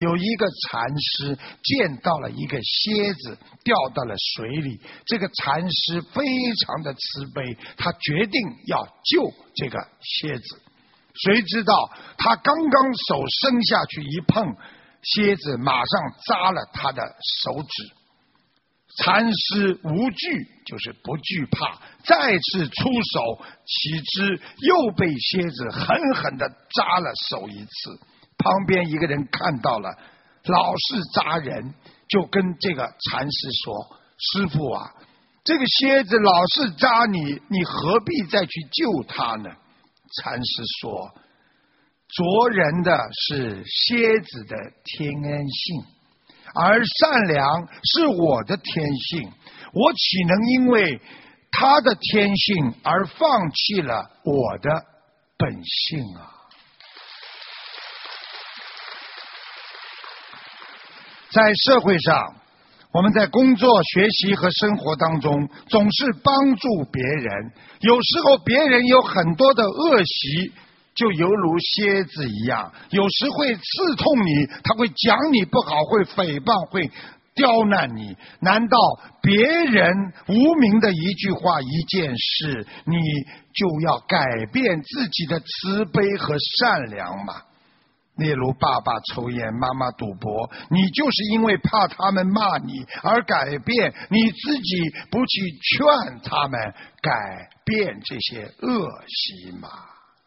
有一个禅师见到了一个蝎子掉到了水里，这个禅师非常的慈悲，他决定要救这个蝎子。谁知道他刚刚手伸下去一碰，蝎子马上扎了他的手指。禅师无惧，就是不惧怕，再次出手，岂知又被蝎子狠狠地扎了手一次。旁边一个人看到了，老是扎人，就跟这个禅师说：“师父啊，这个蝎子老是扎你，你何必再去救它呢？”禅师说：“啄人的是蝎子的天性，而善良是我的天性，我岂能因为他的天性而放弃了我的本性啊？”在社会上，我们在工作、学习和生活当中，总是帮助别人。有时候别人有很多的恶习，就犹如蝎子一样，有时会刺痛你，他会讲你不好，会诽谤，会刁难你。难道别人无名的一句话、一件事，你就要改变自己的慈悲和善良吗？例如爸爸抽烟，妈妈赌博，你就是因为怕他们骂你而改变，你自己不去劝他们改变这些恶习吗？